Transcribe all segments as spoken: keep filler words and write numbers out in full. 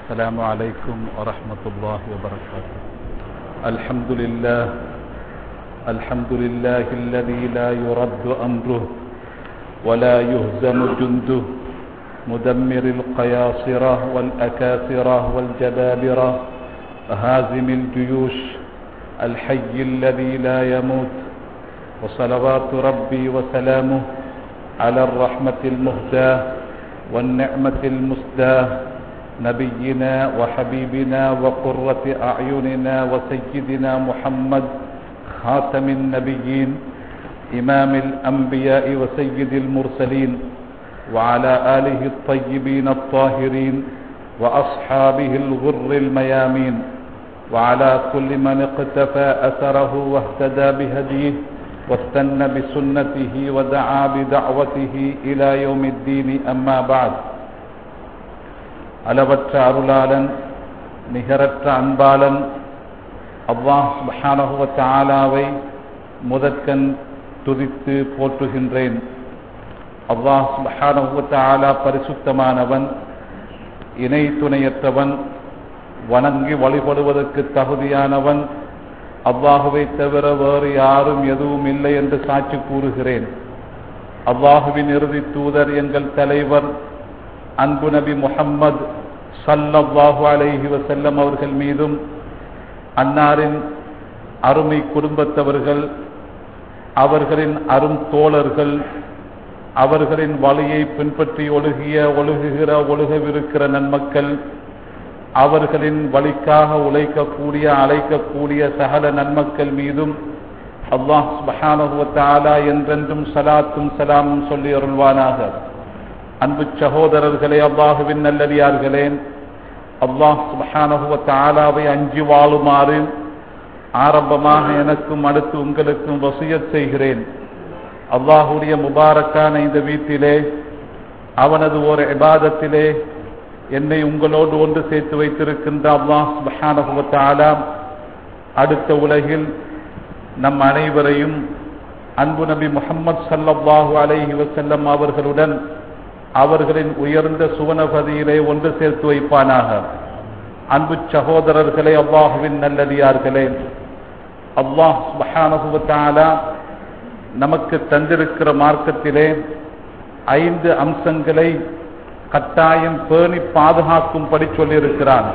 السلام عليكم ورحمة الله وبركاته. الحمد لله الحمد لله الذي لا يرد أمره ولا يهزم جنده، مدمر القياصرة والأكاثرة والجبابرة، هازم الجيوش، الحي الذي لا يموت. وصلوات ربي وسلامه على الرحمة المهداة والنعمة المسداة، نبينا وحبيبنا وقرة أعيننا وسيدنا محمد خاتم النبيين، إمام الأنبياء وسيد المرسلين، وعلى آله الطيبين الطاهرين وأصحابه الغر الميامين، وعلى كل من اقتفى أثره واهتدى بهديه واستنى بسنته ودعا بدعوته إلى يوم الدين. أما بعد. அளவற்ற அருளாளன் நிகரற்ற அன்பாளன் அல்லாஹ் சுப்ஹானஹு வ தஆலாவை முதற்கண் துதித்து போற்றுகின்றேன். அல்லாஹ் சுப்ஹானஹு வ தஆலா பரிசுத்தமானவன், இணை துணையற்றவன், வணங்கி வழிபடுவதற்கு தகுதியானவன். அல்லாஹுவை தவிர வேறு யாரும் எதுவும் இல்லை என்று சாட்சி கூறுகிறேன். அல்லாஹுவின் இறுதி தூதர் எங்கள் தலைவர் அன்பு நபி முஹம்மது ஸல்லல்லாஹு அலைஹி வஸல்லம் அவர்கள் மீதும், அன்னாரின் அருமை குடும்பத்தவர்கள், அவர்களின் அரும் தோழர்கள், அவர்களின் வழியை பின்பற்றி ஒழுகிய ஒழுகுகிற ஒழுகவிருக்கிற நன்மக்கள், அவர்களின் வழிக்காக உழைக்கக்கூடிய அழைக்கக்கூடிய சகல நன்மக்கள் மீதும் அல்லாஹ் சுப்ஹானஹு வ தஆலா என்றென்றும் ஸலாத்தும் ஸலாமும் சொல்லி அருள்வானாக. அன்பு சகோதரர்களே, அல்லாஹுவின் நல்லடியார்களே, அல்லாஹ் சுப்ஹானஹு வ தஆலாவை அஞ்சி வாழுமாறு ஆரம்பமாக எனக்கும் அடுத்து உங்களுக்கும் வசியத் செய்கிறேன். அல்லாஹுடைய முபாரக்கான இந்த வீட்டிலே, அவனது ஒரு இபாதத்திலே என்னை உங்களோடு ஒன்று சேர்த்து வைத்திருக்கின்ற அல்லாஹ் சுப்ஹானஹு வ தஆலா அடுத்த உலகில் நம் அனைவரையும் அன்பு நபி முஹம்மது ஸல்லல்லாஹு அலைஹி வஸல்லம் அவர்களுடன் அவர்களின் உயர்ந்த சுவனபதியிலே ஒன்று சேர்த்து வைப்பானாக. அன்பு சகோதரர்களே, அல்லாஹுவின் நல்லடியார்களே, அல்லாஹ் சுப்ஹானஹு வ தஆலா நமக்கு தந்திருக்கிற மார்க்கத்திலே ஐந்து அம்சங்களை கட்டாயம் பேணி பாதுகாக்கும்படி சொல்லியிருக்கிறான்.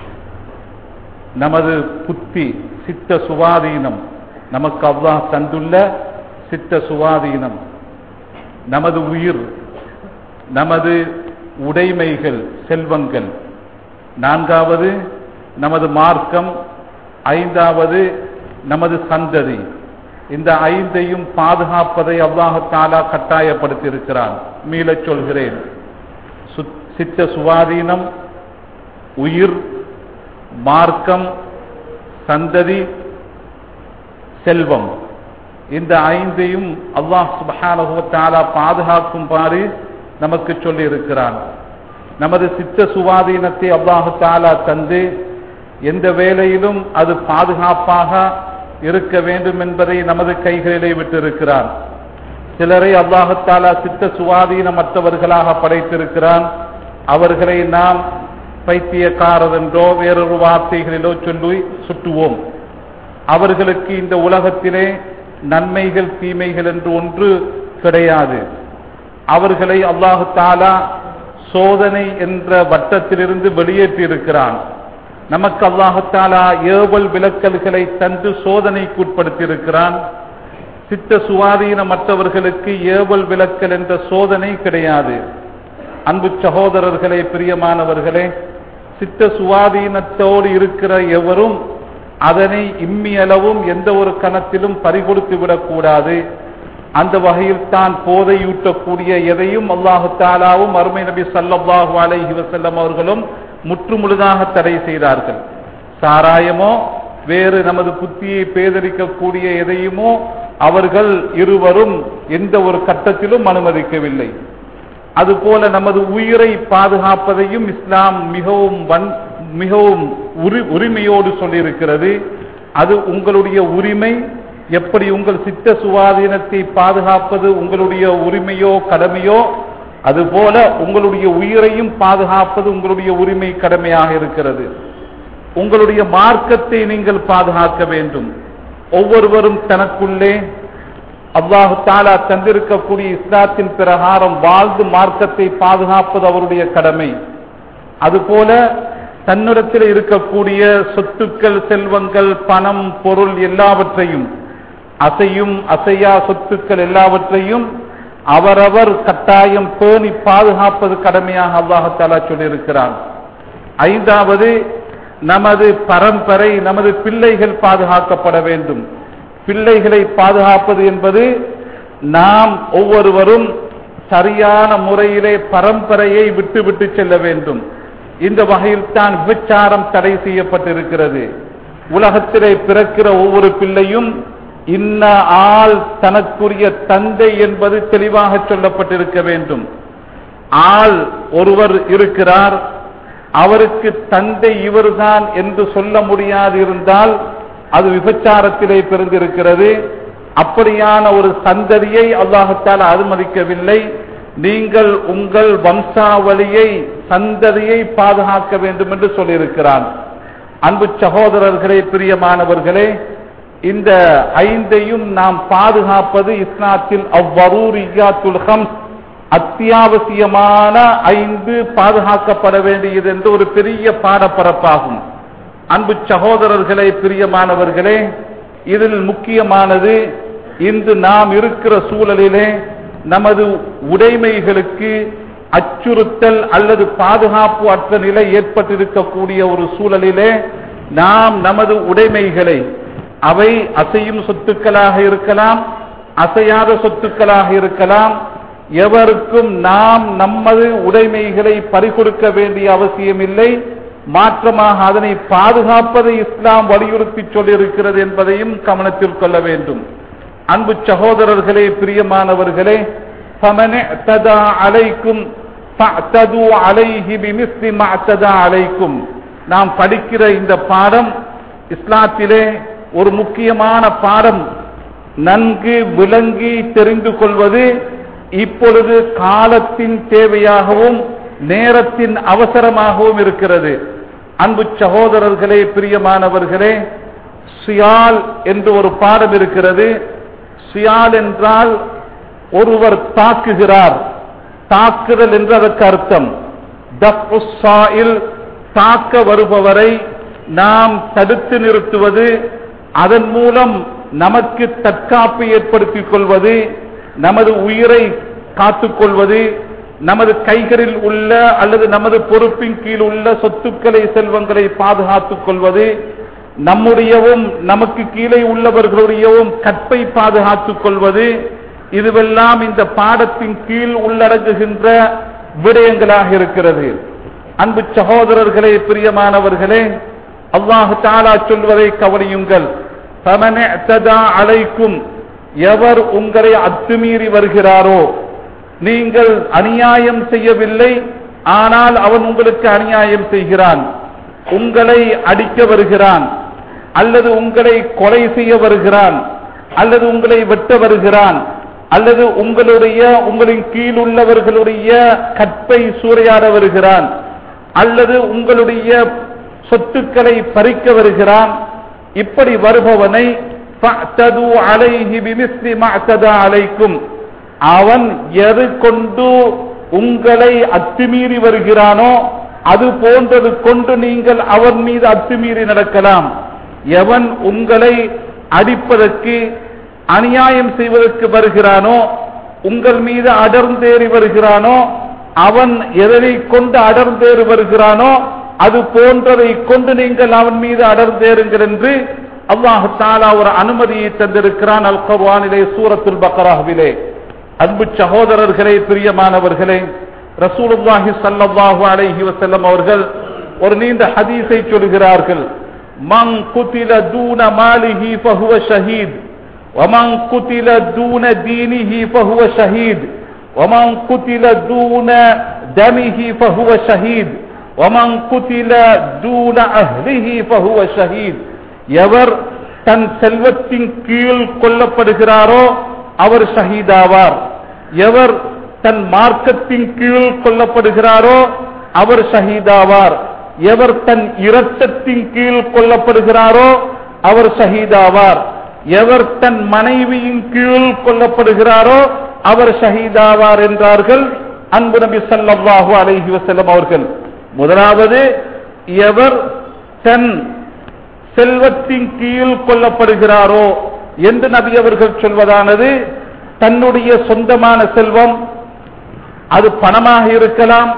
நமது புத்தி, சித்த சுவாதீனம், நமக்கு அல்லாஹ் தந்துள்ள சித்த சுவாதீனம், நமது உயிர், நமது உடைமைகள், செல்வங்கள், நான்காவது நமது மார்க்கம், ஐந்தாவது நமது சந்ததி. இந்த ஐந்தையும் பாதுகாப்பதை அல்லாஹ் தஆலா கட்டாயப்படுத்தியிருக்கிறான். மீளச் சொல்கிறேன், சித்த சுவாதீனம், உயிர், மார்க்கம், சந்ததி, செல்வம், இந்த ஐந்தையும் அல்லாஹ் சுப்ஹானஹு வ தஆலா பாதுகாக்குமாறு நமக்கு சொல்லி இருக்கிறான். நமது சித்த சுவாதீனத்தை அல்லாஹ் தஆலா தந்து எந்த வேளையிலும் அது பாதுகாப்பாக இருக்க வேண்டும் என்பதை நமது கைகளிலே விட்டிருக்கிறான். சிலரை அல்லாஹ் தஆலா சித்த சுவாதீனமற்றவர்களாக படைத்திருக்கிறான். அவர்களை நாம் பைத்தியக்காரர் என்றோ வேறொரு வார்த்தைகளிலோ சொல்லி சுட்டுவோம். அவர்களுக்கு இந்த உலகத்திலே நன்மைகள் தீமைகள் என்று ஒன்று கிடையாது. அவர்களை அல்லாஹ் தஆலா சோதனை என்ற வட்டத்திலிருந்து வெளியேற்றி இருக்கிறான். நமக்கு அல்லாஹ் தஆலா ஏவல் விலக்கல்களை தந்து சோதனைக்கு உட்படுத்தியிருக்கிறான். சித்த சுவாதீனமற்றவர்களுக்கு ஏவல் விலக்கல் என்ற சோதனை கிடையாது. அன்பு சகோதரர்களே, பிரியமானவர்களே, சித்த சுவாதீனத்தோடு இருக்கிற எவரும் அதனை இம்மியளவும் எந்த ஒரு கணத்திலும் பறிகொடுத்து விடக்கூடாது. அந்த வகையில் தான் போதையூட்டக்கூடிய எதையும் அல்லாஹ் தஆலாவும் அருமை நபி ஸல்லல்லாஹு அலைஹி வஸல்லம் அவர்களும் முற்றுமுழுதாக தடை செய்தார்கள். சாராயமோ வேறு நமது புத்தியை பேதரிக்கக்கூடிய எதையுமோ அவர்கள் இருவரும் எந்த ஒரு கட்டத்திலும் அனுமதிக்கவில்லை. அதுபோல நமது உயிரை பாதுகாப்பதையும் இஸ்லாம் மிகவும் மிகவும் உரிமையோடு சொல்லியிருக்கிறது. அது உங்களுடைய உரிமை. எப்படி உங்கள் சித்த சுவாதீனத்தை பாதுகாப்பது உங்களுடைய உரிமையோ கடமையோ, அதுபோல உங்களுடைய உயிரையும் பாதுகாப்பது உங்களுடைய உரிமை கடமையாக இருக்கிறது. உங்களுடைய மார்க்கத்தை நீங்கள் பாதுகாக்க வேண்டும். ஒவ்வொருவரும் தனக்குள்ளே அல்லாஹ் தஆலா தந்திருக்கக்கூடிய இஸ்லாத்தின் பிரகாரம் வாழ்ந்து மார்க்கத்தை பாதுகாப்பது அவருடைய கடமை. அதுபோல தன்னிடத்தில் இருக்கக்கூடிய சொத்துக்கள், செல்வங்கள், பணம், பொருள் எல்லாவற்றையும், அசையும் அசையா சொத்துக்கள் எல்லாவற்றையும் அவரவர் கட்டாயம் பேணி பாதுகாப்பது கடமையாக அல்லாஹ் தஆலா சொல்லியிருக்கிறான். ஐந்தாவது, நமது பரம்பரை, நமது பிள்ளைகள் பாதுகாக்கப்பட வேண்டும். பிள்ளைகளை பாதுகாப்பது என்பது நாம் ஒவ்வொருவரும் சரியான முறையிலே பரம்பரையை விட்டு விட்டு செல்ல வேண்டும். இந்த வகையில் தான் விபச்சாரம் தடை செய்யப்பட்டிருக்கிறது. உலகத்திலே பிறக்கிற ஒவ்வொரு பிள்ளையும் இன்ன ஆள் தனக்குரிய தந்தை என்பது தெளிவாக சொல்லப்பட்டிருக்க வேண்டும். ஆள் ஒருவர் இருக்கிறார், அவருக்கு தந்தை இவர்தான் என்று சொல்ல முடியாது இருந்தால் அது விபச்சாரத்திலே பிறந்திருக்கிறது. அப்படியான ஒரு சந்ததியை அல்லாஹ் தஆலா அனுமதிக்கவில்லை. நீங்கள் உங்கள் வம்சாவளியை, சந்ததியை பாதுகாக்க வேண்டும் என்று சொல்லியிருக்கிறான். அன்பு சகோதரர்களே, பிரியமானவர்களே, இந்த ஐந்தையும் நாம் பாதுகாப்பது இஸ்லாத்தில் அவ்வரூரியாத்துல் ஹம்ஸ், அத்தியாவசியமான ஐந்து பாதுகாக்கப்பட வேண்டியது என்று ஒரு பெரிய பாடப்பரப்பாகும். அன்பு சகோதரர்களே, பிரியமானவர்களே, இதில் முக்கியமானது இன்று நாம் இருக்கிற சூழலிலே நமது உடைமைகளுக்கு அச்சுறுத்தல் அல்லது பாதுகாப்பு அற்ற நிலை ஏற்பட்டிருக்கக்கூடிய ஒரு சூழலிலே நாம் நமது உடைமைகளை, அவை அசையும் சொத்துக்களாக இருக்கலாம், அசையாத சொத்துக்களாக இருக்கலாம், எவருக்கும் நாம் நமது உடைமைகளை பறிகொடுக்க வேண்டிய அவசியம் இல்லை. மாற்றமாக அதனை பாதுகாப்பதை இஸ்லாம் வலியுறுத்தி சொல்லியிருக்கிறது என்பதையும் கவனத்தில் கொள்ள வேண்டும். அன்பு சகோதரர்களே, பிரியமானவர்களே, فَمَنِ اعْتَدَى عَلَيْكُمْ فَاعْتَدُوا عَلَيْهِ بِمِثْلِ مَا اعْتَدَى عَلَيْكُمْ. நாம் படிக்கிற இந்த பாடம் இஸ்லாத்திலே ஒரு முக்கியமான பாடம். நன்கு விளங்கி தெரிந்து கொள்வது இப்பொழுது காலத்தின் தேவையாகவும் நேரத்தின் அவசரமாகவும் இருக்கிறது. அன்பு சகோதரர்களே, பிரியமானவர்களே, சியால் என்று ஒரு பாடம் இருக்கிறது. சியால் என்றால் ஒருவர் தாக்குகிறார், தாக்குதல் என்று அதற்கு அர்த்தம். தஃபுஸ் ஸாயில், தாக்க வருபவரை நாம் தடுத்து நிறுத்துவது, அதன் மூலம் நமக்கு தற்காப்பு ஏற்படுத்திக் கொள்வது, நமது உயிரை காத்துக்கொள்வது, நமது கைகளில் உள்ள அல்லது நமது பொறுப்பின் கீழ் உள்ள சொத்துக்களை, செல்வங்களை பாதுகாத்துக் கொள்வது, நம்முடையவும் நமக்கு கீழே உள்ளவர்களுடையவும் கற்பை பாதுகாத்துக் கொள்வது, இதுவெல்லாம் இந்த பாடத்தின் கீழ் உள்ளடங்குகின்ற விடயங்களாக இருக்கிறது. அன்பு சகோதரர்களே, பிரியமானவர்களே, அல்லாஹ் தஆலா சொல்வதை கவனியுங்கள். فَمَنِ اعْتَدَى عَلَيْكُمْ, எவர் உங்களை அத்துமீறி வருகிறாரோ, நீங்கள் அநியாயம் செய்யவில்லை, ஆனால் அவன் உங்களுக்கு அநியாயம் செய்கிறான், உங்களை அடிக்க வருகிறான், அல்லது உங்களை கொலை செய்ய வருகிறான், அல்லது உங்களை வெட்ட வருகிறான், அல்லது உங்களுடைய உங்களின் கீழ் உள்ளவர்களுடைய கற்பை சூறையாட வருகிறான், அல்லது உங்களுடைய சொத்துக்களை பறிக்க வருகிறான், இப்படி வருபவனை فَاعْتَدُوا عَلَيْهِ بِمِثْلِ مَا اعْتَدَى عَلَيْكُمْ, அவன் எது கொண்டு உங்களை அத்துமீறி வருகிறானோ அது போன்றது கொண்டு நீங்கள் அவன் மீது அத்துமீறி நடக்கலாம். எவன் உங்களை அடிப்பதற்கு, அநியாயம் செய்வதற்கு வருகிறானோ, உங்கள் மீது அடர்ந்தேறி வருகிறானோ, அவன் எதனை கொண்டு அடர்ந்தேறி வருகிறானோ அது போன்றதை கொண்டு நீங்கள் அவன் மீது அடர்ந்தேறுங்கள் என்று அல்லாஹ் தஆலா ஒரு அனுமதியை தந்திருக்கிறான் அல் குர்ஆனிலே, சூரத்துல் பக்ராவிலே. அன்பு சகோதரர்களே, பிரியமானவர்களே, ரசூலுல்லாஹி ஸல்லல்லாஹு அலைஹி வஸல்லம் அவர்கள் ஒரு நீண்ட ஹதீஸை சொல்கிறார்கள். மன் குதில தூன மாலிஹி ஃபஹுவ ஷஹீத் வமன் குதில தூன தீனிஹி ஃபஹுவ ஷஹீத் வமன் குதில தூன தமிஹி ஃபஹுவ ஷஹீத் வமன் குதில தூன அஹ்லிஹி ஃபஹுவ ஷஹீத். எவர் தன் செல்வத்தின் கீழ் கொல்லப்படுகிறாரோ அவர் ஷஹீதாவார். எவர் தன் மார்க்கத்தின் கீழ் கொல்லப்படுகிறாரோ அவர் ஷஹீதாவார். எவர் தன் இரத்தத்தின் கீழ் கொல்லப்படுகிறாரோ அவர் ஷஹீதாவார். எவர் தன் மனைவியின் கீழ் கொல்லப்படுகிறாரோ அவர் ஷஹீதாவார் என்றார்கள் அன்பு நபி ஸல்லல்லாஹு அலைஹி வஸல்லம் அவர்கள். முதலாவது, எவர் தன் செல்வத்தின் கீழ் கொல்லப்படுகிறாரோ என்று நபி அவர்கள் சொல்வதானது தன்னுடைய சொந்தமான செல்வம், அது பணமாக இருக்கலாம்,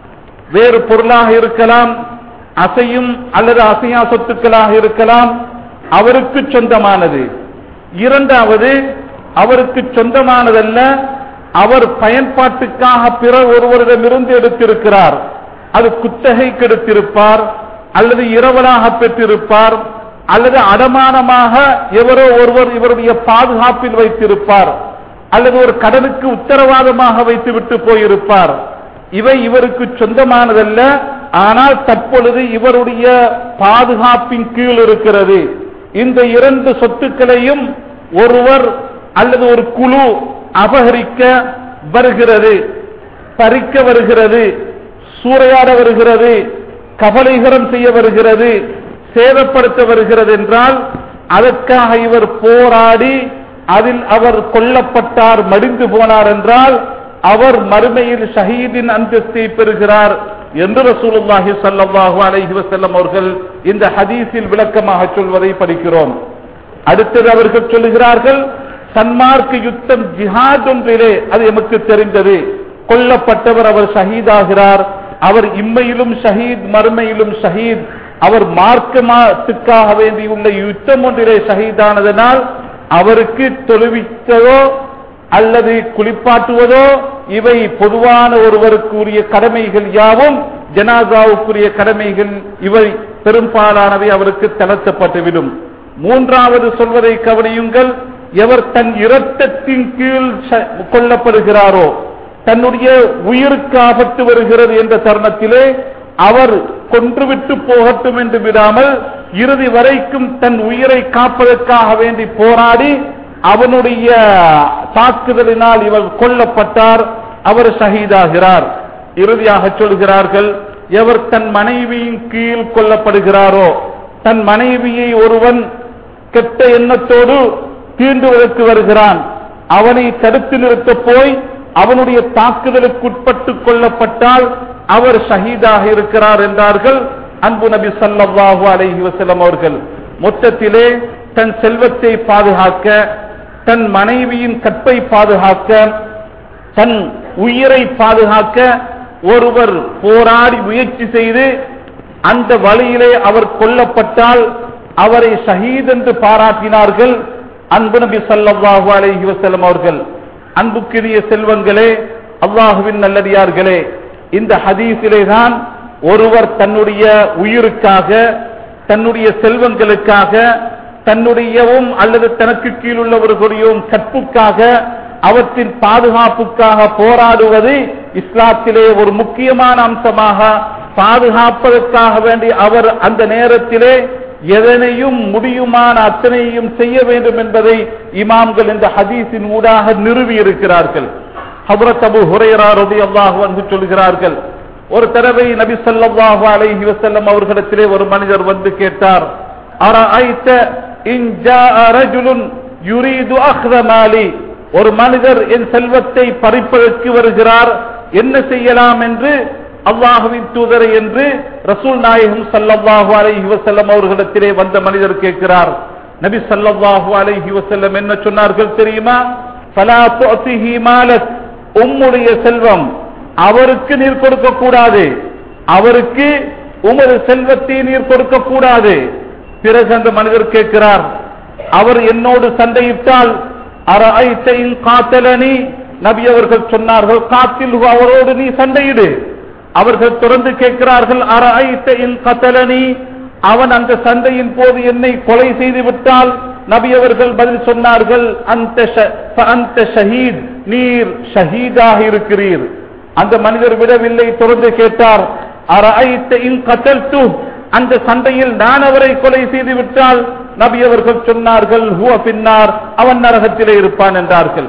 வேறு பொருளாக இருக்கலாம், அசையும் அல்லது அசையா சொத்துக்களாக இருக்கலாம், அவருக்கு சொந்தமானது. இரண்டாவது, அவருக்கு சொந்தமானதல்ல, அவர் பயன்பாட்டுக்காக பிற ஒருவரிடமிருந்து எடுத்திருக்கிறார். அது குத்தகைக்கு எடுத்திருப்பார், அல்லது இரவலாக பெற்றிருப்பார், அல்லது அடமானமாக எவரோ ஒருவர் இவருடைய பாதுகாப்பில் வைத்திருப்பார், அல்லது ஒரு கடனுக்கு உத்தரவாதமாக வைத்துவிட்டு போயிருப்பார். இவை இவருக்கு சொந்தமானதல்ல, ஆனால் தற்பொழுது இவருடைய பாதுகாப்பின் கீழ் இருக்கிறது. இந்த இரண்டு சொத்துக்களையும் ஒருவர் அல்லது ஒரு குழு அபகரிக்க வருகிறது, பறிக்க வருகிறது, சூறையாட வருகிறது, கபலீகரம் செய்ய வருகிறது, சேதப்படுத்த வருகிறது என்றால் அதற்காக இவர் போராடி அதில் அவர் கொல்லப்பட்டார், மடிந்து போனார் என்றால் அவர் மறுமையில் ஷஹீதின் அந்தஸ்தை பெறுகிறார் என்று ரசூலுல்லாஹி ஸல்லல்லாஹு அலைஹி வஸல்லம் அவர்கள் இந்த ஹதீஸில் விளக்கமாக சொல்வதை படிக்கிறோம். அடுத்தது அவர்கள் சொல்லுகிறார்கள், சன்மார்க்க யுத்தம் ஜிஹாத் ஒன்றிலே அது எமக்கு தெரிந்தது, கொல்லப்பட்டவர் அவர் ஷஹீதாகிறார், அவர் இம்மையிலும் ஷஹீத் மறுமையிலும் ஷஹீத், அவர் மார்க்கத்துக்காக வேண்டியுள்ள யுத்தம் ஒன்றிலே ஷஹீதானதனால் அவருக்கு தொழுவித்ததோ அல்லது குளிப்பாட்டுவதோ இவை பொதுவான ஒருவருக்கு உரிய கடமைகள் யாவும், ஜனாசாவுக்குரிய கடமைகள் இவை பெரும்பாலானவை அவருக்கு தளர்த்தப்பட்டுவிடும். மூன்றாவது சொல்வதை கவனியுங்கள், எவர் தன் இரத்தத்தின் கீழ் கொல்லப்படுகிறாரோ, தன்னுடைய உயிருக்கு ஆபத்து வருகிறது என்ற தருணத்திலே அவர் கொன்றுவிட்டு போகட்டும் என்று விடாமல் இறுதி வரைக்கும் தன் உயிரை காப்பதற்காக வேண்டி போராடி அவனுடைய தாக்குதலினால் இவர் கொல்லப்பட்டார், அவர் ஷஹீதாகிறார். இறுதியாக சொல்கிறார்கள், எவர் தன் மனைவியின் கீழ் கொல்லப்படுகிறாரோ, தன் மனைவியை ஒருவன் கெட்ட எண்ணத்தோடு தீண்டுவதற்கு வருகிறான், அவனை தடுத்து நிறுத்த போய் அவனுடைய தாக்குதலுக்குட்பட்டு கொல்லப்பட்டால் அவர் ஷஹீதாக இருக்கிறார் என்றார்கள் அன்பு நபி ஸல்லல்லாஹு அலைஹி வஸல்லம் அவர்கள். மொத்தத்திலே தன் செல்வத்தை பாதுகாக்க, தன் மனைவியின் கற்பை பாதுகாக்க, தன் உயிரை பாதுகாக்க ஒருவர் போராடி முயற்சி செய்து அந்த வழியிலே அவர் கொல்லப்பட்டால் அவரை ஷஹீத் என்று பாராட்டினார்கள் அன்பு நபி ஸல்லல்லாஹு அலைஹி வஸல்லம் அவர்கள். அன்புக்குரிய செல்வங்களே, அல்லாஹுவின் நல்லடியார்களே, இந்த ஹதீஸிலே தான் ஒருவர் தன்னுடைய உயிருக்காக, தன்னுடைய செல்வங்களுக்காக, தன்னுடையவும் அல்லது தனக்கு கீழுள்ளவர்களுடையவும் கற்புக்காக, அவற்றின் பாதுகாப்புக்காக போராடுவது இஸ்லாத்திலே ஒரு முக்கியமான அம்சமாக, பாதுகாப்பதற்காக வேண்டி அவர் அந்த நேரத்திலே எதனையும் முடியுமான அத்தனையும் செய்ய வேண்டும் என்பதை இமாம்கள் இந்த ஹதீஸின் ஊடாக நிறுவி இருக்கிறார்கள். ஹஜ்ரத் அபூ ஹுரைரா ரலியல்லாஹு அன்ஹு சொல்கிறார்கள், ஒரு தடவை நபி ஸல்லல்லாஹு அலைஹி வஸல்லம் அவர்களிடத்திலே ஒரு மனிதர் வந்து கேட்டார், அரஐத இன் ஜாஅ ரஜுலுன் யுரீது அக்த மாலி, ஒரு மனிதர் என் செல்வத்தை பறிப்பதற்கு வருகிறார், என்ன செய்யலாம் என்று அல்லாஹ்வின் தூதரை என்று ரசூல் நாயகம் ஸல்லல்லாஹு அலைஹி வஸல்லம் அவர்களிடத்திலே வந்த மனிதர் கேட்கிறார். நபி ஸல்லல்லாஹு அலைஹி வஸல்லம் என்ன சொன்னார்கள் தெரியுமா? ஃபலா துஅதிஹி மாலக், உம்முடைய செல்வம் அவருக்கு நீர் கொடுக்க கூடாது, அவருக்கு உமது செல்வத்தை நீர் கொடுக்க கூடாது. பிறகு அந்த மனிதர் கேட்கிறார், அவர் என்னோடு சண்டையிட்டால் அரஐத இன் காத்தலனி, நபி அவர்கள் சொன்னார்கள், காத்தில் அவரோடு நீ சண்டையிடு. அவர்கள் தொடர்ந்து கேட்கிறார்கள், அரஐத இன் கத்தலனி, அவன் அந்த சண்டையின் போது என்னை கொலை செய்து விட்டால்? நபி அவர்கள் பதில் சொன்னார்கள், அந்த ஷஹீத், நீர் ஷஹீதாக இருக்கிறீர். அந்த மனிதர் விடவில்லை, தொடர்ந்து கேட்டார், அரஐத இன் கத்தல்து, அந்த சண்டையில் நான் அவரை கொலை செய்து விட்டால்? நபி அவர்கள் சொன்னார்கள், ஹுவ பின்னார், அவன் நரகத்திலே இருப்பான் என்றார்கள்.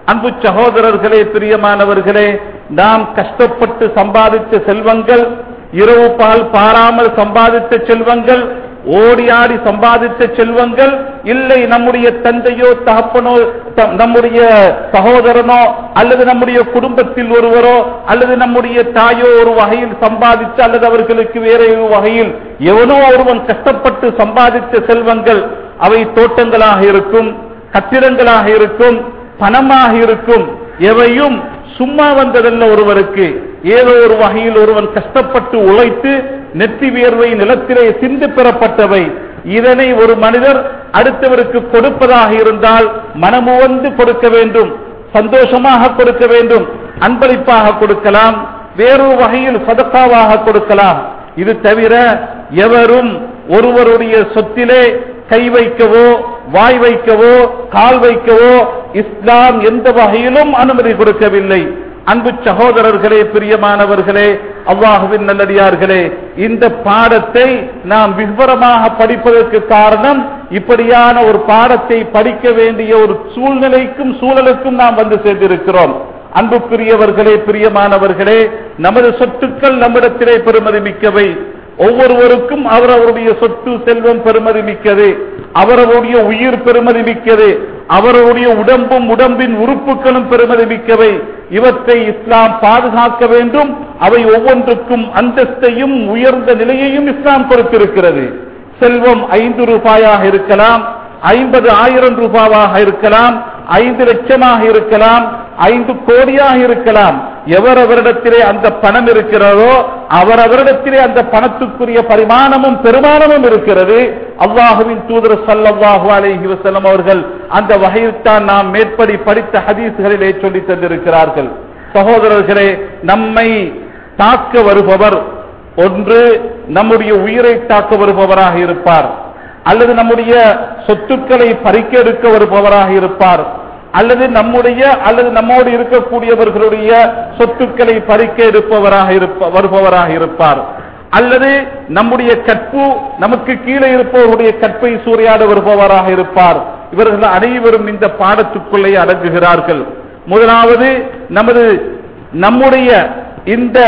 அன்பு சகோதரர்களே, பிரியமானவர்களே, நாம் கஷ்டப்பட்டு சம்பாதித்த செல்வங்கள், இரவு பால் பாராமல் சம்பாதித்த செல்வங்கள், ஓடி ஆடி சம்பாதித்த செல்வங்கள், இல்லை நம்முடைய தந்தையோ தகப்பனோ நம்முடைய சகோதரனோ அல்லது நம்முடைய குடும்பத்தில் ஒருவரோ அல்லது நம்முடைய தாயோ ஒரு வகையில் சம்பாதித்து அல்லது அவர்களுக்கு வேற ஒரு வகையில் எவனோ ஒருவன் கஷ்டப்பட்டு சம்பாதித்த செல்வங்கள், அவை தோட்டங்களாக இருக்கும், கட்டிடங்களாக இருக்கும், பணமாக இருக்கும், எவையும் சும்மா வந்ததல்ல. ஒருவருக்கு ஏதோ ஒரு வகையில் ஒருவன் கஷ்டப்பட்டு உழைத்து நெற்றி வியர்வை நிலத்திலே சிந்து பெறப்பட்டவை. இதனை ஒரு மனிதர் அடுத்தவருக்கு கொடுப்பதாக இருந்தால் மனமுவந்து கொடுக்க வேண்டும், சந்தோஷமாக கொடுக்க வேண்டும், அன்பளிப்பாக கொடுக்கலாம், வேறொரு வகையில் சதக்காவாக கொடுக்கலாம். இது தவிர எவரும் ஒருவருடைய சொத்திலே கை வைக்கவோ வாய் வைக்கவோ கால் வைக்கவோ இஸ்லாம் எந்த வகையிலும் அனுமதி கொடுக்கவில்லை. அன்பு சகோதரர்களே, பிரியமானவர்களே, அல்லாஹ்வின் நல்லடியார்களே, இந்த பாடத்தை நாம் விவரமாக படிப்பதற்கு காரணம், இப்படியான ஒரு பாடத்தை படிக்க வேண்டிய ஒரு சூழ்நிலைக்கும் சூழலுக்கும் நாம் வந்து சேர்ந்திருக்கிறோம். அன்புக்குரியவர்களே, பிரியமானவர்களே, நமது சொத்துக்கள் நம்மிடத்திலே பெருமதி மிக்கவை. ஒவ்வொருவருக்கும் அவரவருடைய சொத்து செல்வம் பெருமதி மிக்கது, அவரவருடைய உயிர் பெருமதி மிக்கது, அவரவருடைய உடம்பும் உடம்பின் உறுப்புகளும் பெருமதி மிக்கவை. இவற்றை இஸ்லாம் பாதுகாக்க வேண்டும். அவை ஒவ்வொன்றுக்கும் அந்தஸ்தையும் உயர்ந்த நிலையையும் இஸ்லாம் கொடுத்திருக்கிறது. செல்வம் ஐந்து ரூபாயாக இருக்கலாம், ஐம்பது ஆயிரம் ரூபாவாக இருக்கலாம், ஐந்து லட்சமாக இருக்கலாம், ஐந்து கோடியாக இருக்கலாம். எவரவரிடத்திலே அந்த பணம் இருக்கிறதோ அவரவரிடத்திலே அந்த பணத்துக்குரிய பரிமாணமும் பெருமானமும் இருக்கிறது. அல்லாஹுவின் தூதர் ஸல்லல்லாஹு அலைஹி வஸல்லம் அவர்கள் அந்த வகையில் தான் நாம் மேற்படி படித்த ஹதீஸ்களிலே சொல்லி தந்திருக்கிறார்கள். சகோதரர்களே, நம்மை தாக்க வருபவர் ஒன்று நம்முடைய உயிரை தாக்க வருபவராக இருப்பார், அல்லது நம்முடைய சொத்துக்களை பறிக்க எடுக்க வருபவராக இருப்பார், அல்லது நம்முடைய அல்லது நம்மோடு இருக்கக்கூடியவர்களுடைய சொத்துக்களை பறிக்க எடுப்பவராக வருபவராக இருப்பார், அல்லது நம்முடைய கற்பு நமக்கு கீழே இருப்பவர்களுடைய கற்பை சூறையாட வருபவராக இருப்பார். இவர்கள் அனைவரும் இந்த பாடத்துக்குள்ளே அடங்குகிறார்கள். முதலாவது, நமது நம்முடைய இந்த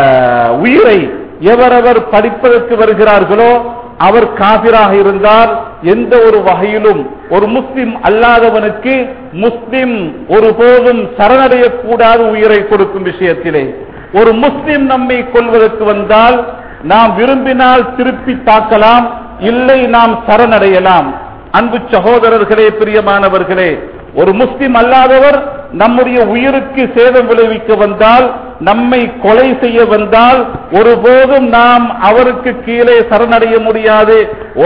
உயிரை எவரவர் படிப்பதற்கு வருகிறார்களோ அவர் காபிராக இருந்தால் எந்த ஒரு வகையிலும் ஒரு முஸ்லிம் அல்லாதவனுக்கு முஸ்லிம் ஒருபோதும் சரணடையக்கூடாது. உயிரை கொடுக்கும் விஷயத்திலே ஒரு முஸ்லிம் நம்மை கொல்வதற்கு வந்தால் நாம் விரும்பினால் திருப்பி தாக்கலாம், இல்லை நாம் சரணடையலாம். அன்பு சகோதரர்களே, பிரியமானவர்களே, ஒரு முஸ்லிம் அல்லாதவர் நம்முடைய உயிருக்கு சேதம் விளைவிக்க வந்தால், நம்மை கொலை செய்ய வந்தால் ஒருபோதும் நாம் அவருக்கு கீழே சரணடைய முடியாது.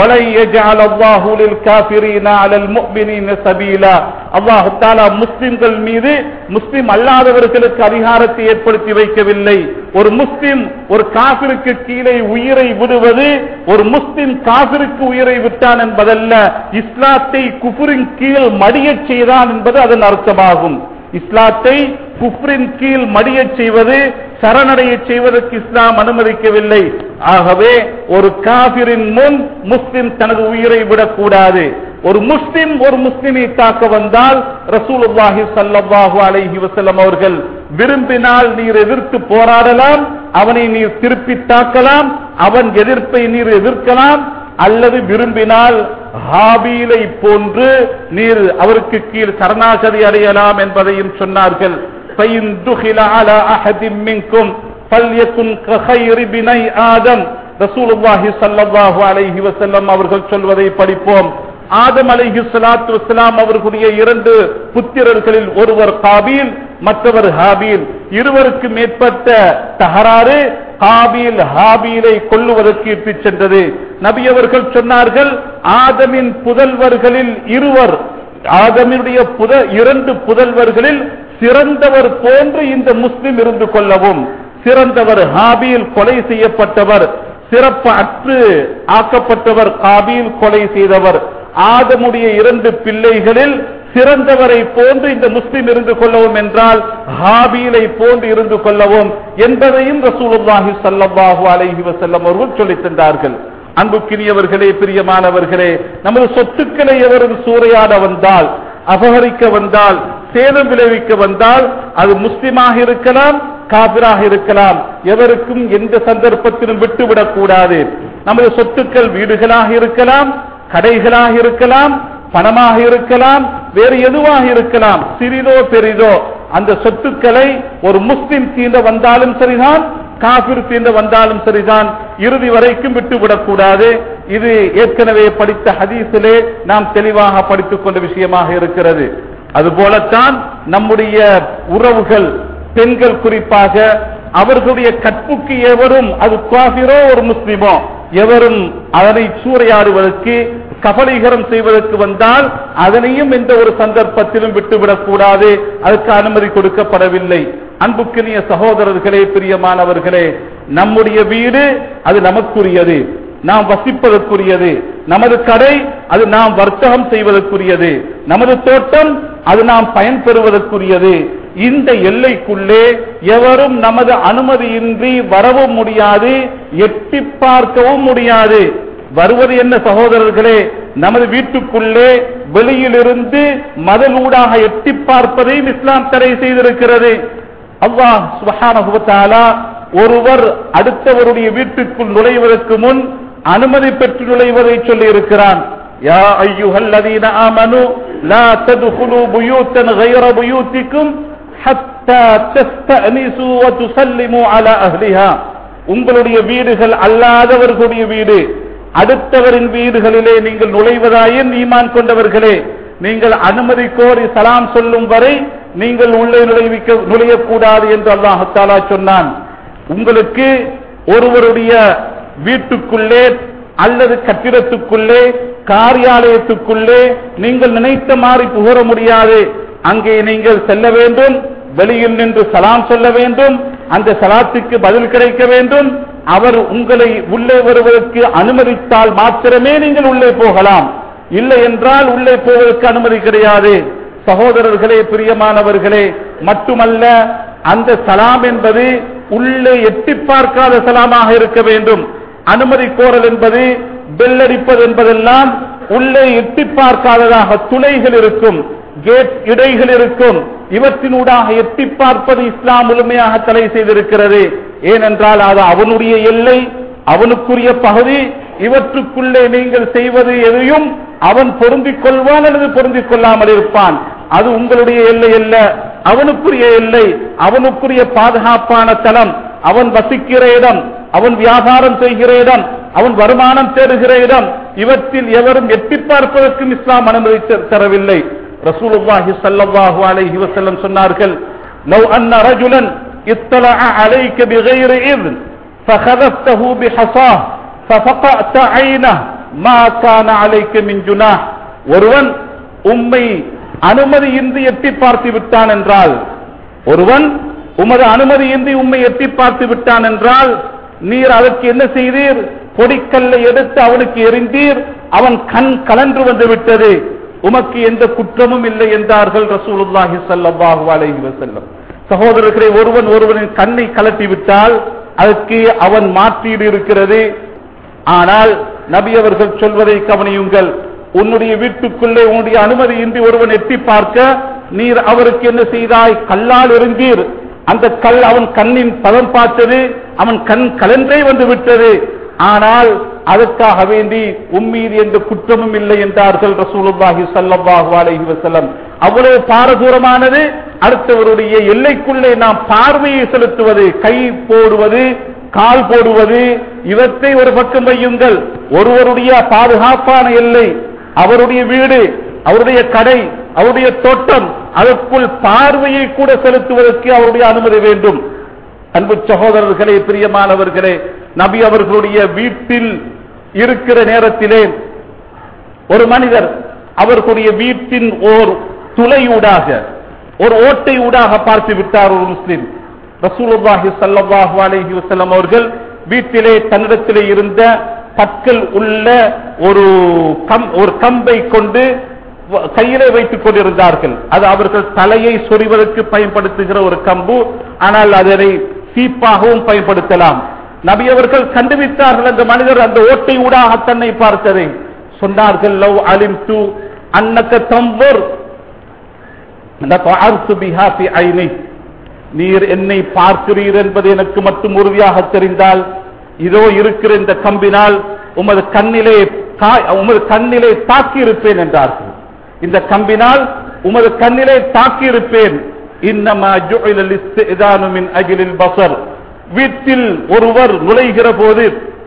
அல்லாஹ் தஆலா முஸ்லிம்கள் மீது முஸ்லிம் அல்லாதவர்களுக்கு அதிகாரத்தை ஏற்படுத்தி வைக்கவில்லை. ஒரு முஸ்லிம் ஒரு காபிருக்கு கீழே உயிரை விடுவது ஒரு முஸ்லிம் காபிருக்கு உயிரை விட்டான் என்பதல்ல, இஸ்லாத்தை குஃப்ரின் கீழ் மடியச் செய்தான் என்பது அதன் அர்த்தமாகும். இஸ்லாத்தை குஃப்ரின் கீழ் மடியச் செய்வது, சரணடைய செய்வதற்கு இஸ்லாம் அனுமதிக்கவில்லை. ஆகவே ஒரு காபிரின் முன் முஸ்லிம் தனது உயிரை விடக்கூடாது. ஒரு முஸ்லிம் ஒரு முஸ்லிமை தாக்க வந்தால் ரசூலுல்லாஹி ஸல்லல்லாஹு அலைஹி வஸல்லம் அவர்கள் விரும்பினால் நீர் எதிர்த்து போராடலாம், அவனை நீர் திருப்பி தாக்கலாம், அவன் எதிர்ப்பை நீர் எதிர்க்கலாம், அல்லது விரும்பினால் ஹாபீலை போன்று நீர் அவருக்கு கீழ் சரணாகதி அடையலாம் என்பதையும் சொன்னார்கள். ரசூலுல்லாஹி ஸல்லல்லாஹு அலைஹி வஸல்லம் அவர்கள் சொல்வதை படிப்போம். ஆதம் அலைஹிஸ்ஸலாத்து வஸ்ஸலாம் அவர்களுடைய இரண்டு புத்திரர்களில் ஒருவர் காபீல், மற்றவர் ஹாபீல். இருவருக்கு மேற்பட்ட தகராறு காபீல் ஹாபீலை கொல்லுவதற்கு இட்டுச் சென்றது. நபி அவர்கள் சொன்னார்கள், ஆதமின் புதல்வர்களில் இருவர், ஆதமினுடைய புத இரண்டு புதல்வர்களில் சிறந்தவர் போன்று இந்த முஸ்லிம் இருந்து கொள்ளவும். சிறந்தவர் ஹாபீல், கொலை செய்யப்பட்டவர். சிறப்பு அற்று ஆக்கப்பட்டவர் காபீல், கொலை செய்தவர். ஆதமுடைய இரண்டு பிள்ளைகளில் சிறந்தவரை போன்று இந்த முஸ்லிம் இருந்து கொள்ளவும் என்றால் ஹாபீலை போன்று இருந்து கொள்ளவும் என்பதையும் ரசூலுல்லாஹி ஸல்லல்லாஹு அலைஹி வஸல்லம் அவர்கள் சொல்லித் தந்தார்கள். அன்புக்கினியவர்களே, பிரியமானவர்களே, நமது சொத்துக்களை எவரும் சூறையாட வந்தால், அபகரிக்க வந்தால், சேதம் விளைவிக்க வந்தால் அது முஸ்லிமாக இருக்கலாம், காபிராக இருக்கலாம், எவருக்கும் எந்த சந்தர்ப்பத்திலும் விட்டுவிடக் கூடாது. நமது சொத்துக்கள் வீடுகளாக இருக்கலாம், கடைகளாக இருக்கலாம், பணமாக இருக்கலாம், வேறு எதுவாக இருக்கலாம், சிறிதோ பெரிதோ அந்த சொத்துக்களை ஒரு முஸ்லிம் தீண்ட வந்தாலும் சரிதான், காபிர் தீண்ட வந்தாலும் சரிதான், இறுதி வரைக்கும் விட்டுவிடக் கூடாது. இது ஏற்கனவே படித்த ஹதீஸிலே நாம் தெளிவாக படித்துக் கொண்ட விஷயமாக இருக்கிறது. அதுபோலத்தான் நம்முடைய உறவுகள், பெண்கள் குறிப்பாக அவர்களுடைய கற்புக்கு எவரும், அது காபிரோ ஒரு முஸ்லிமோ, எவரும் அதனை சூறையாடுவதற்கு கபலீகரம் செய்வதற்கு வந்தால் அதனையும் எந்த ஒரு சந்தர்ப்பத்திலும் விட்டுவிடக் கூடாது. அதுக்கு அனுமதி கொடுக்கப்படவில்லை. அன்புக்கினிய சகோதரர்களே, பிரியமானவர்களே, நம்முடைய வீடு அது நமக்குரியது, நாம் வசிப்பதற்குரியது. நமது கடை அது நாம் வர்த்தகம் செய்வதற்குரியது. நமது தோட்டம் அது நாம் பயன்பெறுவதற்குரியது. இந்த எல்லைக்குள்ளே எவரும் நமது அனுமதியின்றி வரவும் முடியாது, எட்டி பார்க்கவும் முடியாது. வருவது என்ன சகோதரர்களே, நமது வீட்டுக்குள்ளே வெளியிலிருந்து மதலூடாக எட்டி பார்ப்பதையும் இஸ்லாம் தடை செய்திருக்கிறது. அல்லாஹ் சுப்ஹானஹு வ தஆலா ஒருவர் அடுத்தவருடைய வீட்டுக்குள் நுழைவதற்கு முன் அனுமதி பெற்று நுழைவதை சொல்லி இருக்கிறான். யா அய்யுஹல்லதீன ஆமனு லா தத்குலு புயூத்தன் غير புயூத்திக்கும் ஹத்தா தஸ்தஅனிசு வ துஸல்லிமு அலா அஹ்லிஹா. உங்களுடைய வீடுகள் அல்லாதவர்களுடைய வீடு, அடுத்தவரின் வீடுகளிலே நீங்கள் நுழைவதாயின் ஈமான் கொண்டவர்களே, நீங்கள் அனுமதி கோரி சலாம் சொல்லும் வரை நீங்கள் உள்ளே நுழைவிக்க நுழையக்கூடாது என்று அல்லாஹ் தஆலா சொன்னான். உங்களுக்கு ஒருவருடைய வீட்டுக்குள்ளே அல்லது கட்டிடத்துக்குள்ளே, காரியாலயத்துக்குள்ளே நீங்கள் நினைத்த மாதிரி புகழ முடியாது. அங்கே நீங்கள் செல்ல வேண்டும், வெளியில் நின்று சலாம் சொல்ல வேண்டும், அந்த சலாத்துக்கு பதில் கிடைக்க வேண்டும். அவர் உங்களை உள்ளே வருவதற்கு அனுமதித்தால் மாத்திரமே நீங்கள் உள்ளே போகலாம், இல்லை என்றால் உள்ளே போவதற்கு அனுமதி கிடையாது. சகோதரர்களே, பிரியமானவர்களே, மட்டுமல்ல அந்த சலாம் என்பது உள்ளே எட்டி பார்க்காத சலாமாக இருக்க வேண்டும். அனுமதி கோரல் என்பது பெல்லடிப்பது என்பதெல்லாம் உள்ளே எட்டி பார்க்காததாக துளைகள் இருக்கும், கேட் இடைகள் இருக்கும். இவற்றினூடாக எட்டி பார்ப்பது இஸ்லாம் முழுமையாக தடை செய்திருக்கிறது. ஏனென்றால் அது அவனுடைய எல்லை, அவனுக்குரிய பகுதி. இவற்றுக்குள்ளே நீங்கள் செய்வது எதையும் அவன் பொருந்திக் கொள்வான் அல்லது பொருந்திக் கொள்ளாமல் இருப்பான். அது உங்களுடைய எல்லை அல்ல, அவனுக்குரிய எல்லை, அவனுக்குரிய பாதுகாப்பான தலம், அவன் வசிக்கிற இடம், அவன் வியாபாரம் செய்கிற இடம், அவன் வருமானம் தேடுகிற இடம். இவற்றில் எவரும் எட்டி பார்ப்பதற்கும் இஸ்லாம் அனுமதி தரவில்லை. ரசூலுல்லாஹி ஸல்லல்லாஹு அலைஹி வஸல்லம் சொன்னார்கள், லவ் அன்ன ரஜுலன் இத்தலஅ அலைக பிகைரி இذن فخذفته بحصاه ففقأت عينه ما كان عليك من جناح. ஒருவன் உம்மை அனுமதியின்றி எட்டி பார்த்து விட்டான் என்றால், ஒருவன் உமது அனுமதியின்றி உம்மை எட்டி பார்த்து விட்டான் என்றால் நீர் அதற்கு என்ன செய்தீர்? பொடிக்கல்லை எடுத்து அவனுக்கு எறிந்தீர், அவன் கண் கலன்று வந்து விட்டது, உமக்கு எந்த குற்றமும் இல்லை என்றார்கள் ரசூலுல்லாஹி ஸல்லல்லாஹு அலைஹி வஸல்லம். சகோதரர்களே, ஒருவன் ஒருவனின் கண்ணை கலட்டி விட்டால் அதற்கு அவன் மாற்றீடு இருக்கிறது. ஆனால் நபி அவர்கள் சொல்வதை கவனியுங்கள், உன்னுடைய வீட்டுக்குள்ளே உன்னுடைய அனுமதியின்றி ஒருவன் எட்டி பார்க்க நீர் அவருக்கு என்ன செய்தாய்? கல்லால் எறிந்தீர், அந்த கல் அவன் கண்ணின் பதம் பார்த்தது, அவன் கண் கலன்றே வந்து விட்டது. ஆனால் அதற்காக வேண்டி உம்மீது எந்த குற்றமும் இல்லை என்றார்கள் ரசூலுல்லாஹி ஸல்லல்லாஹு அலைஹி வஸல்லம். அவ்வளவு பாரதூரமானது. அடுத்தவருடைய எல்லைக்குள்ளே நாம் பார்வையை செலுத்துவது, கை போடுவது, கால் போடுவது, இவற்றை ஒரு பக்கம் வையுங்கள். ஒருவருடைய பாதுகாப்பான எல்லை, அவருடைய வீடு, அவருடைய கடை, அவருடைய தோட்டம், அதற்குள் பார்வையை கூட செலுத்துவதற்கு அவருடைய அனுமதி வேண்டும். அன்பு சகோதரர்களே, பிரியமானவர்களே, நபி அவர்களுடைய வீட்டில் இருக்கிற நேரத்திலே ஒரு மனிதர் அவர்களுடைய வீட்டின் ஓர் துளையூடாக, ஒரு ஓட்டை ஊடாக பார்த்து விட்டார் ஒரு முஸ்லிம். ரசூலுல்லாஹி ஸல்லல்லாஹு அலைஹி வஸல்லம் அவர்கள் வீட்டிலே தன்னிடத்திலே இருந்த பற்கள் உள்ள ஒரு கம் ஒரு கம்பை கொண்டு கையிலே வைத்துக் கொண்டிருந்தார்கள். அது அவர்கள் தலையை சொறிவதற்கு பயன்படுத்துகிற ஒரு கம்பு, ஆனால் அதனை சீப்பாகவும் பயன்படுத்தலாம். நபி அவர்கள் கண்டுபிடித்தார்கள் அந்த மனிதர் அந்த ஓட்டை ஊடாக தன்னை பார்த்ததை. சொன்னார்கள், லவ் அலிம்து அன்னக தம்பர் நீர் என்னை பார்க்கிறீர் என்பது எனக்கு மட்டும் உறுதியாக தெரிந்தால் இதோ இருக்கிற இந்த கம்பினால் உமது கண்ணிலே உமது கண்ணிலே தாக்கி இருப்பேன் என்றார்கள். இந்த கம்பினால் உமது கண்ணிலே தாக்கி இருப்பேன். இன்னமா ஜுஇலல் இஸ்திதானு மின் அஜ்லில் பஸர். வீட்டில் ஒருவர் நுழைகிற போது,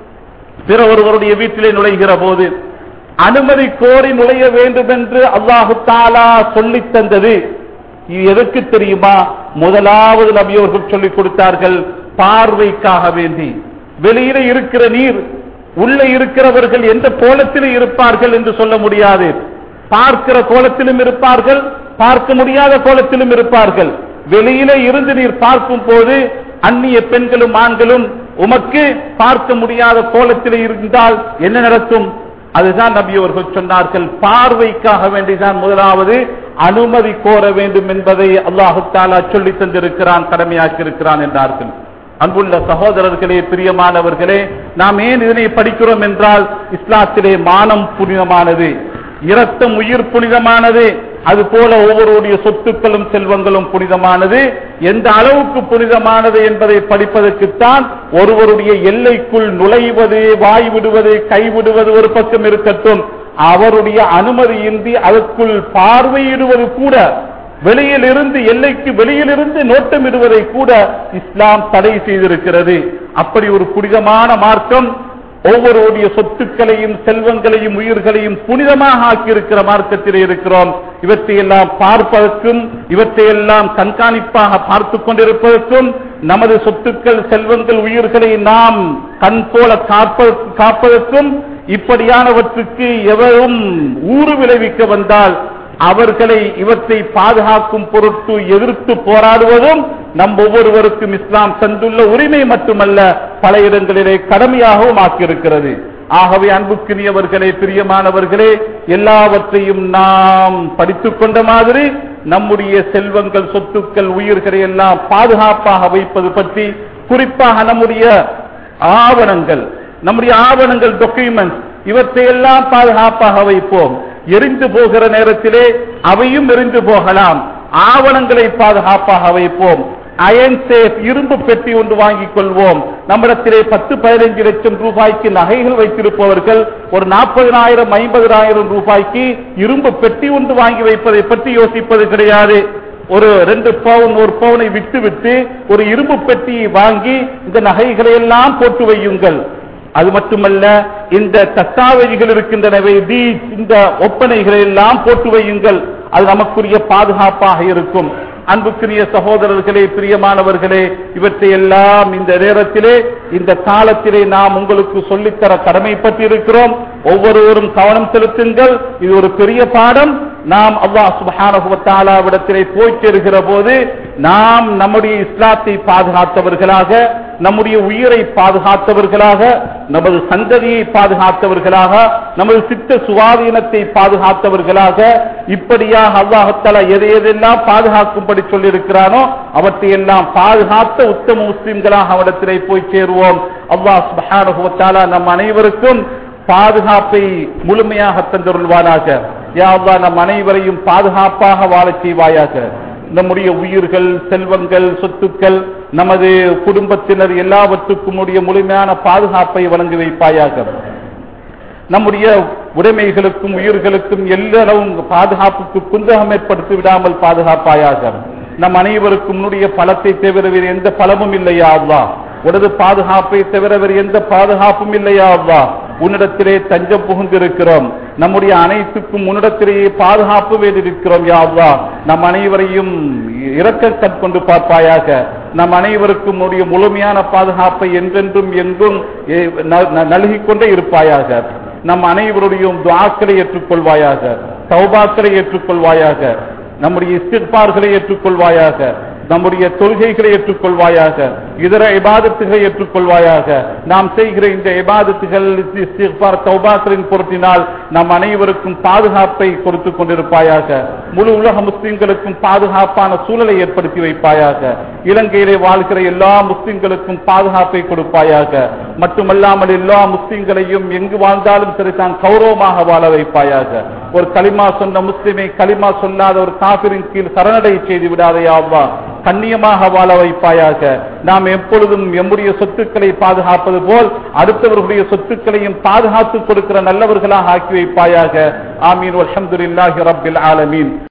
பிற ஒருவருடைய வீட்டிலே நுழைகிற போது அனுமதி கோரி நுழைய வேண்டும் என்று அல்லாஹு தஆலா சொல்லித் தந்தது எதற்கு தெரியுமா? முதலாவது நபி அவர்கள் சொல்லிக் கொடுத்தார்கள், பார்வைக்காக வேண்டி. வெளியில இருக்கிற நீர் உள்ளே இருக்கிறவர்கள் எந்த கோலத்திலே இருப்பார்கள் என்று சொல்ல முடியாது. பார்க்கிற கோலத்திலும் இருப்பார்கள், பார்க்க முடியாத கோலத்திலும் இருப்பார்கள். வெளியிலே இருந்து நீர் பார்க்கும் போது அந்நிய பெண்களும் ஆண்களும் உமக்கு பார்க்க முடியாத கோலத்திலே இருந்தால் என்ன நடக்கும்? அதுதான் நபி அவர்கள் சொன்னார்கள், பார்வைக்காக வேண்டிதான் முதலாவது அனுமதி கோர வேண்டும் என்பதை அல்லாஹு தஆலா சொல்லி தந்திருக்கிறான், கடமையாக்கி இருக்கிறான் என்றார்கள். அன்புள்ள சகோதரர்களே, பிரியமானவர்களே, நாம் ஏன் இதனை படிக்கிறோம் என்றால், இஸ்லாத்திலே மானம் புனிதமானது, இரத்தம் உயிர் புனிதமானது, அதுபோல ஒவ்வொருடைய சொத்துக்களும் செல்வங்களும் புனிதமானது. எந்த அளவுக்கு புனிதமானது என்பதை படிப்பதற்குத்தான் ஒருவருடைய எல்லைக்குள் நுழைவது, வாய் விடுவது, கைவிடுவது ஒரு பக்கம் இருக்கட்டும், அவருடைய அனுமதியின்றி அதற்குள் பார்வையிடுவது கூட, வெளியில் இருந்து எல்லைக்கு வெளியிலிருந்து நோட்டமிடுவதை கூட இஸ்லாம் தடை செய்திருக்கிறது. அப்படி ஒரு புனிதமான மார்க்கம் ஒவ்வொருடைய சொத்துக்களையும் செல்வங்களையும் உயிர்களையும் புனிதமாக ஆக்கியிருக்கிற மார்க்கத்திலே இருக்கிறோம். இவற்றையெல்லாம் பார்ப்பதற்கும் இவற்றையெல்லாம் கண்காணிப்பாக பார்த்து கொண்டிருப்பதற்கும் நமது சொத்துக்கள் செல்வங்கள் உயிர்களை நாம் கண் போல காப்பதற்கும் இப்படியானவற்றுக்கு எவரும் ஊறு விளைவிக்க வந்தால் அவர்களை இவற்றை பாதுகாக்கும் பொருட்டு எதிர்த்து போராடுவதும் நம் ஒவ்வொருவருக்கும் இஸ்லாம் தந்துள்ள உரிமை மட்டுமல்ல, பல இடங்களிலே கடமையாகவும் ஆக்கியிருக்கிறது. ஆகவே அன்புக்குரியவர்களே, பிரியமானவர்களே, எல்லாவற்றையும் நாம் படித்துக் கொண்ட மாதிரி நம்முடைய செல்வங்கள் சொத்துக்கள் உயிர்களை எல்லாம் பாதுகாப்பாக வைப்பது பற்றி, குறிப்பாக நம்முடைய ஆவணங்கள் நம்முடைய ஆவணங்கள் டாக்குமெண்ட்ஸ் இவற்றையெல்லாம் பாதுகாப்பாக வைப்போம். எரிந்து போகிற நேரத்திலே அவையும் எரிந்து போகலாம். ஆவணங்களை பாதுகாப்பாக வைப்போம். அயன் சேஃப் இரும்பு பெட்டி ஒன்று வாங்கிக் கொள்வோம். நம்மிடத்திலே பத்து பதினைஞ்சு லட்சம் ரூபாய்க்கு நகைகள் வைத்திருப்பவர்கள் ஒரு நாற்பதாயிரம் ஐம்பதாயிரம் ரூபாய்க்கு இரும்பு பெட்டி ஒன்று வாங்கி வைப்பதை பற்றி யோசிப்பது கிடையாது. ஒரு ரெண்டு பவுன் ஒரு பவுனை விட்டு விட்டு ஒரு இரும்பு பெட்டியை வாங்கி இந்த நகைகளை எல்லாம் போட்டு வையுங்கள். அது மட்டுமல்ல, இந்த தஸ்தாவேஜுகள் இருக்கின்றனவே, இந்த ஒப்பனைகளை எல்லாம் போட்டு வையுங்கள். அது நமக்குரிய பாதுகாப்பாக இருக்கும். அன்புக்குரிய சகோதரர்களே, பிரியமானவர்களே, இவற்றை எல்லாம் இந்த நேரத்திலே இந்த காலத்திலே நாம் உங்களுக்கு சொல்லித்தர கடமைப்பட்டிருக்கிறோம். ஒவ்வொருவரும் கவனம் செலுத்துங்கள். இது ஒரு பெரிய பாடம். நாம் அல்லாஹ் சுப்ஹானஹு வ தஆலாவிடத்திலே போய் சேருகிற போது நாம் நம்முடைய இஸ்லாத்தை பாதுகாத்தவர்களாக, நம்முடைய உயிரை பாதுகாத்தவர்களாக, நமது சந்ததியை பாதுகாத்தவர்களாக, நமது சித்த சுவாதீனத்தை பாதுகாத்தவர்களாக, இப்படியாக அல்லாஹ் தஆலா எதை எதெல்லாம் பாதுகாக்கும்படி சொல்லியிருக்கிறானோ அவற்றை எல்லாம் பாதுகாத்த உத்தம முஸ்லிம்களாக அவரிடத்திலே போய் சேருவோம். அல்லாஹ் சுப்ஹானஹு வ தஆலா நம் அனைவருக்கும் பாதுகாப்பை முழுமையாக தந்தருள்வானாக. யா அல்லாஹ், நம் அனைவரையும் பாதுகாப்பாக வாழச் செய்வாயாக. நம்முடைய உயிர்கள் செல்வங்கள் சொத்துக்கள் நமது குடும்பத்தினர் எல்லாவற்றுக்கும் உடைய முழுமையான பாதுகாப்பை வழங்கி வைப்பாயாக. நம்முடைய உடைமைகளுக்கும் உயிர்களுக்கும் எல்லாரும் பாதுகாப்புக்கு குந்தகம் ஏற்படுத்தி விடாமல் பாதுகாப்பாயாக. நம் அனைவருக்கும் உன்னுடைய பலத்தை தவிர வேறு எந்த பலமும் இல்லையா அல்லாஹ், உனது பாதுகாப்பை தவிர வேறு எந்த பாதுகாப்பும் இல்லையா அல்லாஹ். உன்னிடத்திலே தஞ்சம் புகுந்திருக்கிறோம். நம்முடைய அனைத்துக்கும் உன்னிடத்திலேயே பாதுகாப்பு வேண்டியிருக்கிறோம் யா அல்லாஹ். நம் அனைவரையும் இரக்கம் கொண்டு பார்ப்பாயாக. நம் அனைவருக்கும் உன்னுடைய முழுமையான பாதுகாப்பை என்றென்றும் எங்கும் நல்கிக் கொண்டே இருப்பாயாக. நம் அனைவருடையும் துஆக்களை ஏற்றுக்கொள்வாயாக, தௌபாக்களை ஏற்றுக்கொள்வாயாக, நம்முடைய இஸ்திக்பார்களை ஏற்றுக்கொள்வாயாக, நம்முடைய தொழுகைகளை ஏற்றுக்கொள்வாயாக. இதர இபாதத்துகளை ஏற்றுக்கொள்வாயாக. நாம் செய்கிற இந்த இபாதத்துகள் இஸ்திக்பார் தௌபாக்களின் பொருட்டினால் நாம் அனைவருக்கும் பாதுகாப்பை கொடுத்துக் கொண்டிருப்பாயாக. முழு உலக முஸ்லிம்களுக்கும் பாதுகாப்பான சூழலை ஏற்படுத்தி வைப்பாயாக. இலங்கையிலே வாழ்கிற எல்லா முஸ்லிம்களுக்கும் பாதுகாப்பை கொடுப்பாயாக. மட்டுமல்லாமல் எல்லா முஸ்லிம்களையும் எங்கு வாழ்ந்தாலும் சரி தான் கௌரவமாக வாழ வைப்பாயாக. ஒரு கலிமா சொன்ன முஸ்லிமை கலிமா சொல்லாத ஒரு காபிரின் கீழ் சரணடை செய்து விடாதே அல்லாஹ். கண்ணியமாக வாழ வைப்பாயாக. நாம் எப்பொழுதும் எம்முடைய சொத்துக்களை பாதுகாப்பது போல் அடுத்தவர்களுடைய சொத்துக்களையும் பாதுகாத்துக் கொடுக்கிற நல்லவர்களாக ஆக்கி வைப்பாயாக. ஆமீன். வல்ஹம்துலில்லாஹி ரப்பில் ஆலமீன்.